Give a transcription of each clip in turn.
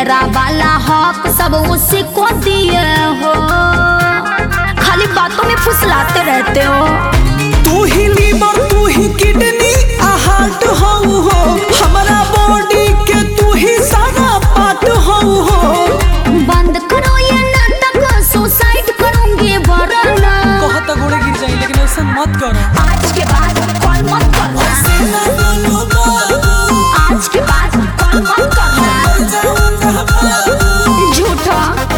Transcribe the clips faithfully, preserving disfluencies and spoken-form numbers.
मेरा वाला हक सब उसी को दिए हो, खाली बातों में फुसलाते रहते हो। तू ही लीवर तू ही किडनी हार्ट हो हो, हमारा बॉडी के तू ही सारा पार्ट हो हो। बंद करो ये नाटक, सुसाइड करूंगी वरना। कहता घोड़े गिर जाए लेकिन ऐसा मत करो। आज के बाद कॉल मत करना, आज के बाद कॉल मत करना झूठा।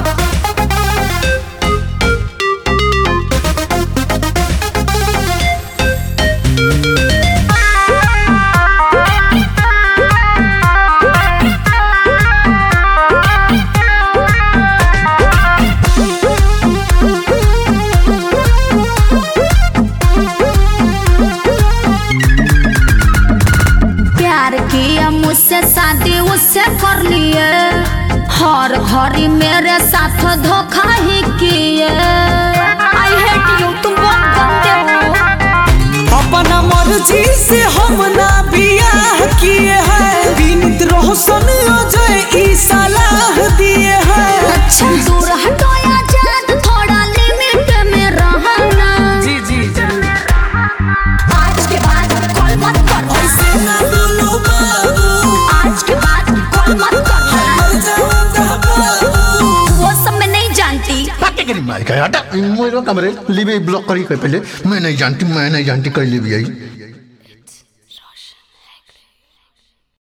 मुझसे शादी उससे कर लिए, हर घड़ी मेरे साथ धोखा ही किए। आई हेट यू, तुम बहुत गंदे हो। अपना मर्जी से हम ना बियाह किए हैं, विनीत रोशन अजय ई सलाह दिए हैं। अच्छा दूर हटो या जान, थोड़ा लिमिट में रहना। जी जी जरूर। आज के बाद कॉल मत करना, आज के बाद कॉल मत करना, वो सब मैं नहीं जानती। कमरे ब्लॉक करी पहले मैं नहीं जानती मैं नहीं जानती कर ले भी आई।